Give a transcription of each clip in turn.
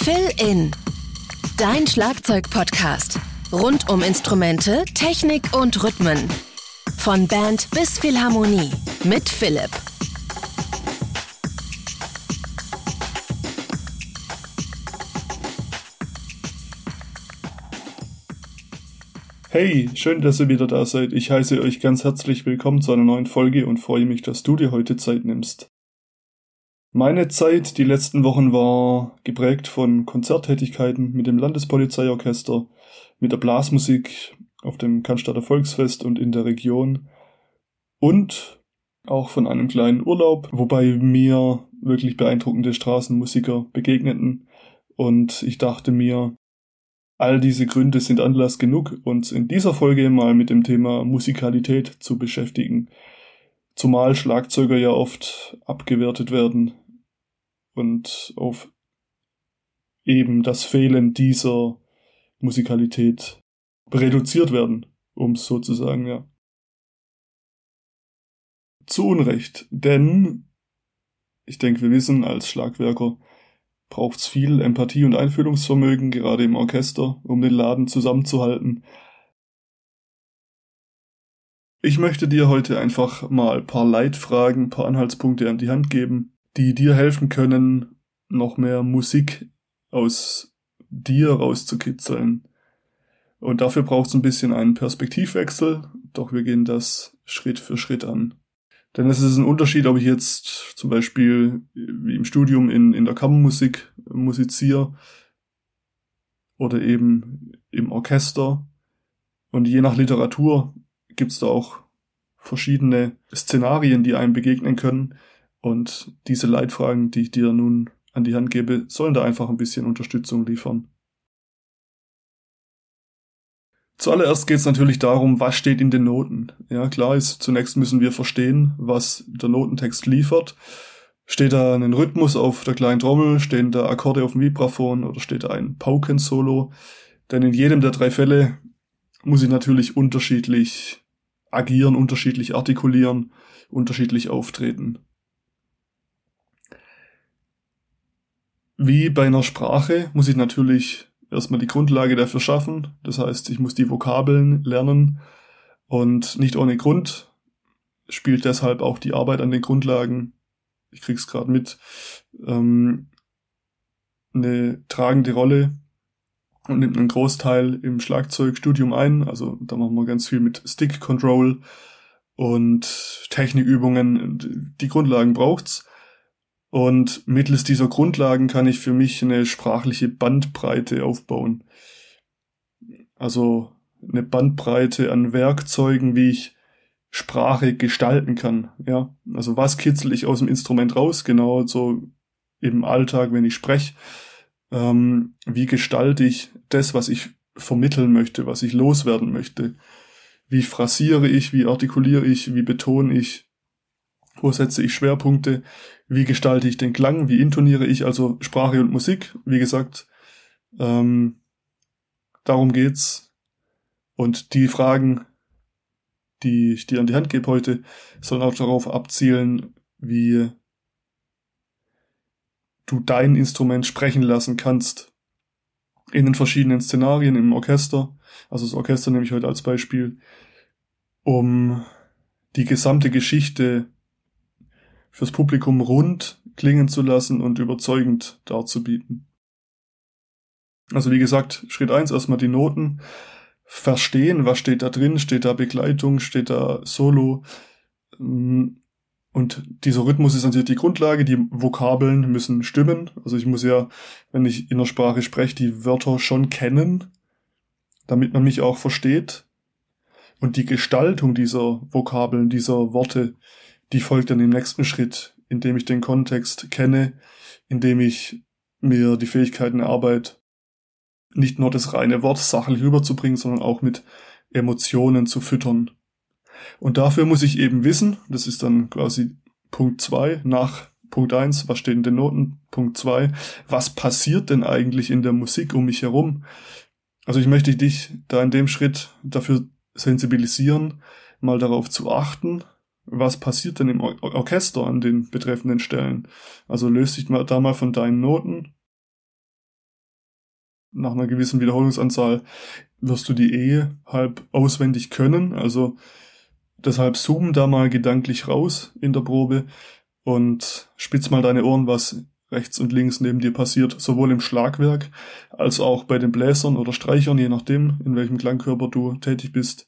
Fill in, dein Schlagzeug-Podcast. Rund um Instrumente, Technik und Rhythmen. Von Band bis Philharmonie mit Philipp. Hey, schön, dass ihr wieder da seid. Ich heiße euch ganz herzlich willkommen zu einer neuen Folge und freue mich, dass du dir heute Zeit nimmst. Meine Zeit die letzten Wochen war geprägt von Konzerttätigkeiten mit dem Landespolizeiorchester, mit der Blasmusik auf dem Cannstatter Volksfest und in der Region und auch von einem kleinen Urlaub, wobei mir wirklich beeindruckende Straßenmusiker begegneten und ich dachte mir, all diese Gründe sind Anlass genug, uns in dieser Folge mal mit dem Thema Musikalität zu beschäftigen. Zumal Schlagzeuger ja oft abgewertet werden und auf eben das Fehlen dieser Musikalität reduziert werden, um es so zu sagen, ja. Zu Unrecht, denn ich denke, wir wissen, als Schlagwerker braucht es viel Empathie und Einfühlungsvermögen, gerade im Orchester, um den Laden zusammenzuhalten. Ich möchte dir heute einfach mal ein paar Leitfragen, ein paar Anhaltspunkte an die Hand geben, die dir helfen können, noch mehr Musik aus dir rauszukitzeln. Und dafür braucht es ein bisschen einen Perspektivwechsel, doch wir gehen das Schritt für Schritt an. Denn es ist ein Unterschied, ob ich jetzt zum Beispiel wie im Studium in der Kammermusik musiziere oder eben im Orchester. Und je nach Literatur gibt es da auch verschiedene Szenarien, die einem begegnen können. Und diese Leitfragen, die ich dir nun an die Hand gebe, sollen da einfach ein bisschen Unterstützung liefern. Zuallererst geht es natürlich darum, was steht in den Noten. Ja, klar ist, zunächst müssen wir verstehen, was der Notentext liefert. Steht da ein Rhythmus auf der kleinen Trommel, stehen da Akkorde auf dem Vibraphon oder steht da ein Paukensolo? Denn in jedem der drei Fälle muss ich natürlich unterschiedlich agieren, unterschiedlich artikulieren, unterschiedlich auftreten. Wie bei einer Sprache muss ich natürlich erstmal die Grundlage dafür schaffen. Das heißt, ich muss die Vokabeln lernen und nicht ohne Grund spielt deshalb auch die Arbeit an den Grundlagen, ich krieg's gerade mit, eine tragende Rolle und nimmt einen Großteil im Schlagzeugstudium ein. Also da machen wir ganz viel mit Stick Control und Technikübungen. Die Grundlagen braucht's. Und mittels dieser Grundlagen kann ich für mich eine sprachliche Bandbreite aufbauen. Also eine Bandbreite an Werkzeugen, wie ich Sprache gestalten kann. Ja, also was kitzel ich aus dem Instrument raus? Genau so im Alltag, wenn ich spreche. Wie gestalte ich das, was ich vermitteln möchte, was ich loswerden möchte? Wie phrasiere ich? Wie artikuliere ich? Wie betone ich? Wo setze ich Schwerpunkte? Wie gestalte ich den Klang? Wie intoniere ich? Also Sprache und Musik, wie gesagt, darum geht's. Und die Fragen, die ich dir an die Hand gebe heute, sollen auch darauf abzielen, wie du dein Instrument sprechen lassen kannst. In den verschiedenen Szenarien im Orchester. Also das Orchester nehme ich heute als Beispiel, um die gesamte Geschichte fürs Publikum rund klingen zu lassen und überzeugend darzubieten. Also wie gesagt, Schritt 1, erstmal die Noten verstehen, was steht da drin, steht da Begleitung, steht da Solo. Und dieser Rhythmus ist natürlich die Grundlage, die Vokabeln müssen stimmen. Also ich muss ja, wenn ich in der Sprache spreche, die Wörter schon kennen, damit man mich auch versteht. Und die Gestaltung dieser Vokabeln, dieser Worte, die folgt dann im nächsten Schritt, indem ich den Kontext kenne, indem ich mir die Fähigkeiten erarbeite, nicht nur das reine Wort sachlich rüberzubringen, sondern auch mit Emotionen zu füttern. Und dafür muss ich eben wissen, das ist dann quasi Punkt 2, nach Punkt 1, was steht in den Noten, Punkt 2, was passiert denn eigentlich in der Musik um mich herum? Also ich möchte dich da in dem Schritt dafür sensibilisieren, mal darauf zu achten, was passiert denn im Orchester an den betreffenden Stellen? Also löst dich da mal von deinen Noten nach einer gewissen Wiederholungsanzahl wirst du die halb auswendig können. Also deshalb zoom da mal gedanklich raus in der Probe und spitz mal deine Ohren, was rechts und links neben dir passiert, sowohl im Schlagwerk als auch bei den Bläsern oder Streichern, je nachdem, in welchem Klangkörper du tätig bist.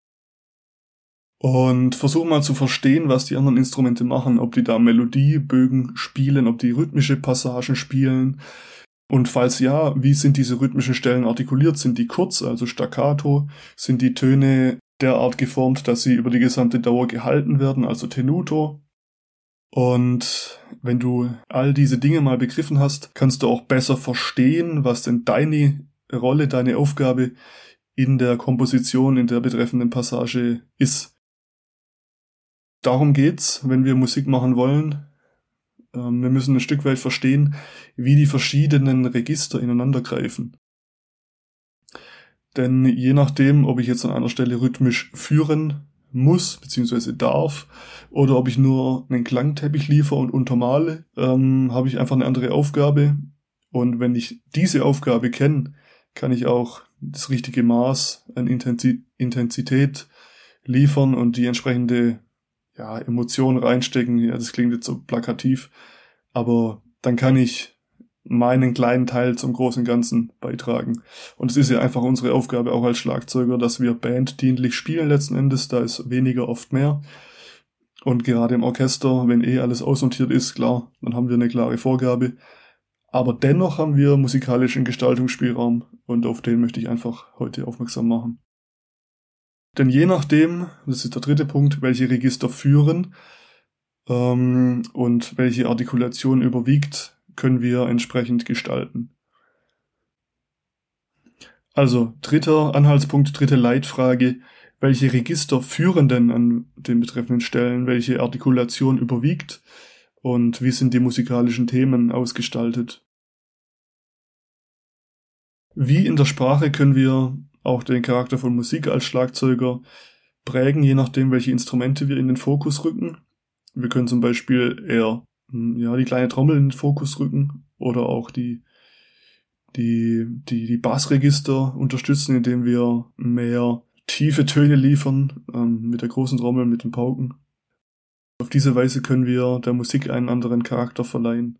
Und versuch mal zu verstehen, was die anderen Instrumente machen, ob die da Melodiebögen spielen, ob die rhythmische Passagen spielen. Und falls ja, wie sind diese rhythmischen Stellen artikuliert? Sind die kurz, also staccato? Sind die Töne derart geformt, dass sie über die gesamte Dauer gehalten werden, also tenuto? Und wenn du all diese Dinge mal begriffen hast, kannst du auch besser verstehen, was denn deine Rolle, deine Aufgabe in der Komposition, in der betreffenden Passage ist. Darum geht's, wenn wir Musik machen wollen. Wir müssen ein Stück weit verstehen, wie die verschiedenen Register ineinander greifen. Denn je nachdem, ob ich jetzt an einer Stelle rhythmisch führen muss, beziehungsweise darf, oder ob ich nur einen Klangteppich liefere und untermale, habe ich einfach eine andere Aufgabe. Und wenn ich diese Aufgabe kenne, kann ich auch das richtige Maß an Intensität liefern und die entsprechende Emotion reinstecken. Ja, das klingt jetzt so plakativ, aber dann kann ich meinen kleinen Teil zum großen Ganzen beitragen. Und es ist ja einfach unsere Aufgabe auch als Schlagzeuger, dass wir banddienlich spielen letzten Endes, da ist weniger oft mehr. Und gerade im Orchester, wenn alles ausnotiert ist, klar, dann haben wir eine klare Vorgabe. Aber dennoch haben wir musikalischen Gestaltungsspielraum und auf den möchte ich einfach heute aufmerksam machen. Denn je nachdem, das ist der dritte Punkt, welche Register führen und welche Artikulation überwiegt, können wir entsprechend gestalten. Also, dritter Anhaltspunkt, dritte Leitfrage, welche Register führen denn an den betreffenden Stellen, welche Artikulation überwiegt und wie sind die musikalischen Themen ausgestaltet? Wie in der Sprache können wir auch den Charakter von Musik als Schlagzeuger prägen, je nachdem, welche Instrumente wir in den Fokus rücken. Wir können zum Beispiel eher die kleine Trommel in den Fokus rücken oder auch die Bassregister unterstützen, indem wir mehr tiefe Töne liefern mit der großen Trommel, mit den Pauken. Auf diese Weise können wir der Musik einen anderen Charakter verleihen.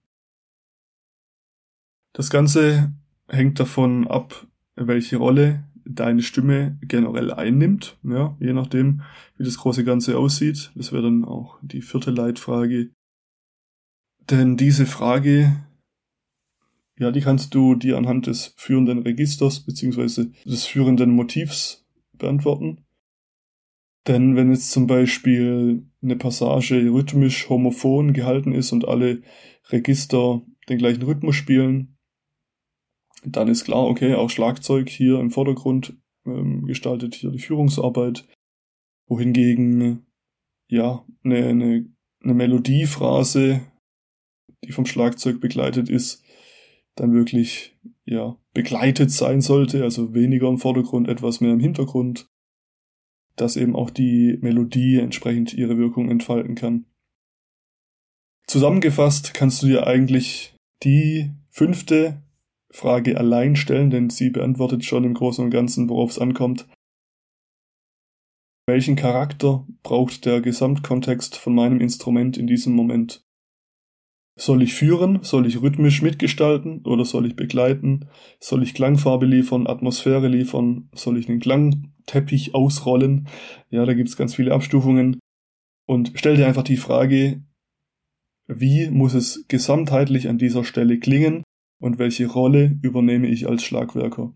Das Ganze hängt davon ab, welche Rolle deine Stimme generell einnimmt, ja, je nachdem, wie das große Ganze aussieht. Das wäre dann auch die vierte Leitfrage. Denn diese Frage, die kannst du dir anhand des führenden Registers bzw. des führenden Motivs beantworten. Denn wenn jetzt zum Beispiel eine Passage rhythmisch homophon gehalten ist und alle Register den gleichen Rhythmus spielen, dann ist klar, okay, auch Schlagzeug hier im Vordergrund gestaltet hier die Führungsarbeit, wohingegen eine Melodiephrase, die vom Schlagzeug begleitet ist, dann wirklich begleitet sein sollte, also weniger im Vordergrund, etwas mehr im Hintergrund, dass eben auch die Melodie entsprechend ihre Wirkung entfalten kann. Zusammengefasst kannst du dir eigentlich die 5. Frage allein stellen, denn sie beantwortet schon im Großen und Ganzen, worauf es ankommt. Welchen Charakter braucht der Gesamtkontext von meinem Instrument in diesem Moment? Soll ich führen? Soll ich rhythmisch mitgestalten? Oder soll ich begleiten? Soll ich Klangfarbe liefern, Atmosphäre liefern? Soll ich den Klangteppich ausrollen? Ja, da gibt's ganz viele Abstufungen. Und stell dir einfach die Frage, wie muss es gesamtheitlich an dieser Stelle klingen und welche Rolle übernehme ich als Schlagwerker?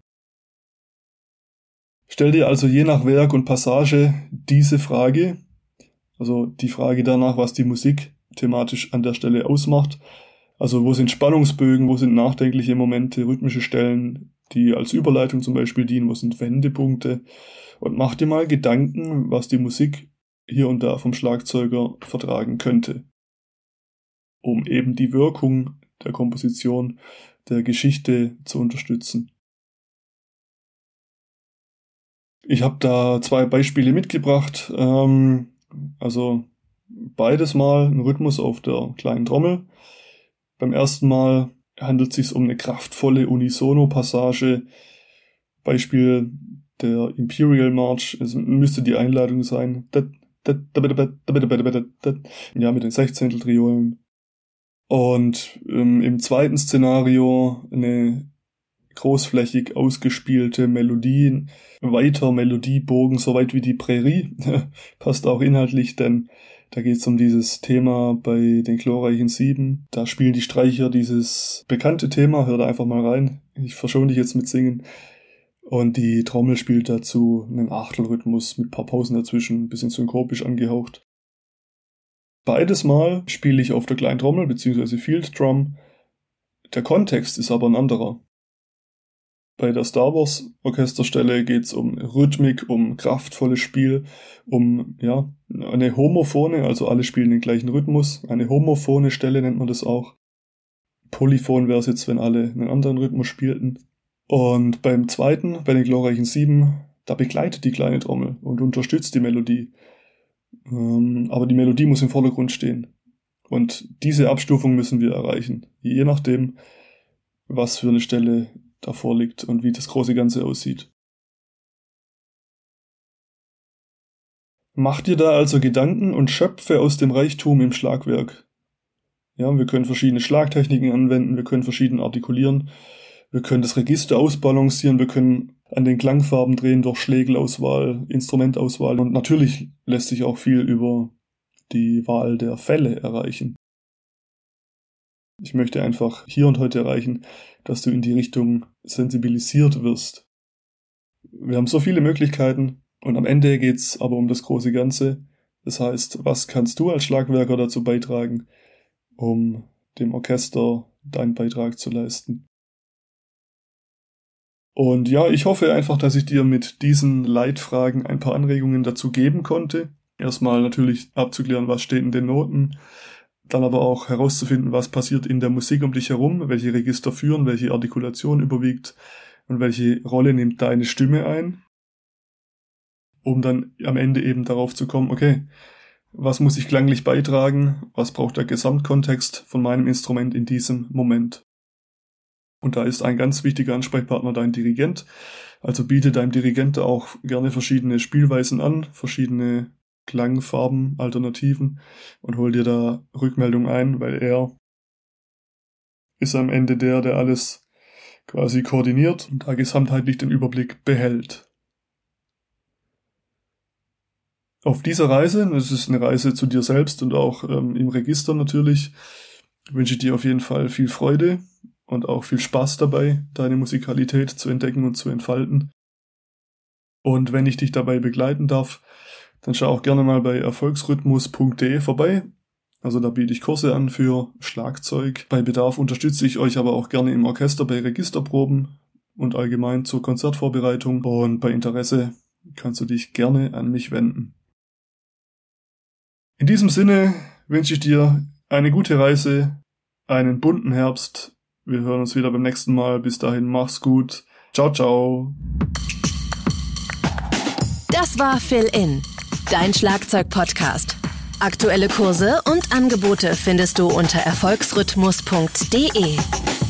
Stell dir also je nach Werk und Passage diese Frage, also die Frage danach, was die Musik thematisch an der Stelle ausmacht. Also wo sind Spannungsbögen, wo sind nachdenkliche Momente, rhythmische Stellen, die als Überleitung zum Beispiel dienen, wo sind Wendepunkte. Und mach dir mal Gedanken, was die Musik hier und da vom Schlagzeuger vertragen könnte, um eben die Wirkung der Komposition, der Geschichte zu unterstützen. Ich habe da 2 Beispiele mitgebracht, also beides mal ein Rhythmus auf der kleinen Trommel. Beim ersten Mal handelt es sich um eine kraftvolle Unisono-Passage. Beispiel der Imperial March, es müsste die Einleitung sein. Ja, mit den Sechzehnteltriolen. Und im zweiten Szenario eine großflächig ausgespielte Melodie, weiter Melodiebogen, so weit wie die Prärie. Passt auch inhaltlich, denn da geht es um dieses Thema bei den glorreichen 7. Da spielen die Streicher dieses bekannte Thema, hör da einfach mal rein. Ich verschone dich jetzt mit Singen. Und die Trommel spielt dazu einen Achtelrhythmus mit ein paar Pausen dazwischen, ein bisschen synkopisch angehaucht. Beides Mal spiele ich auf der kleinen Trommel bzw. Field Drum. Der Kontext ist aber ein anderer. Bei der Star Wars Orchesterstelle geht es um Rhythmik, um kraftvolles Spiel, um eine homophone, also alle spielen den gleichen Rhythmus. Eine homophone Stelle nennt man das auch. Polyphon wäre es jetzt, wenn alle einen anderen Rhythmus spielten. Und beim zweiten, bei den glorreichen 7, da begleitet die kleine Trommel und unterstützt die Melodie. Aber die Melodie muss im Vordergrund stehen. Und diese Abstufung müssen wir erreichen. Je nachdem, was für eine Stelle davor liegt und wie das große Ganze aussieht. Mach dir da also Gedanken und schöpfe aus dem Reichtum im Schlagwerk. Ja, wir können verschiedene Schlagtechniken anwenden, wir können verschieden artikulieren, wir können das Register ausbalancieren, wir können an den Klangfarben drehen durch Schlägelauswahl, Instrumentauswahl und natürlich lässt sich auch viel über die Wahl der Fälle erreichen. Ich möchte einfach hier und heute erreichen, dass du in die Richtung sensibilisiert wirst. Wir haben so viele Möglichkeiten und am Ende geht's aber um das große Ganze. Das heißt, was kannst du als Schlagwerker dazu beitragen, um dem Orchester deinen Beitrag zu leisten? Und ja, ich hoffe einfach, dass ich dir mit diesen Leitfragen ein paar Anregungen dazu geben konnte. Erstmal natürlich abzuklären, was steht in den Noten, dann aber auch herauszufinden, was passiert in der Musik um dich herum, welche Register führen, welche Artikulation überwiegt und welche Rolle nimmt deine Stimme ein, um dann am Ende eben darauf zu kommen, okay, was muss ich klanglich beitragen, was braucht der Gesamtkontext von meinem Instrument in diesem Moment. Und da ist ein ganz wichtiger Ansprechpartner dein Dirigent. Also biete deinem Dirigent auch gerne verschiedene Spielweisen an, verschiedene Klangfarben, Alternativen und hol dir da Rückmeldung ein, weil er ist am Ende der alles quasi koordiniert und da gesamtheitlich den Überblick behält. Auf dieser Reise, das ist eine Reise zu dir selbst und auch im Register natürlich, wünsche ich dir auf jeden Fall viel Freude und auch viel Spaß dabei, deine Musikalität zu entdecken und zu entfalten. Und wenn ich dich dabei begleiten darf, dann schau auch gerne mal bei erfolgsrhythmus.de vorbei. Also da biete ich Kurse an für Schlagzeug. Bei Bedarf unterstütze ich euch aber auch gerne im Orchester bei Registerproben und allgemein zur Konzertvorbereitung. Und bei Interesse kannst du dich gerne an mich wenden. In diesem Sinne wünsche ich dir eine gute Reise, einen bunten Herbst. Wir hören uns wieder beim nächsten Mal. Bis dahin, mach's gut. Ciao, ciao. Das war Fill In, dein Schlagzeug-Podcast. Aktuelle Kurse und Angebote findest du unter erfolgsrhythmus.de.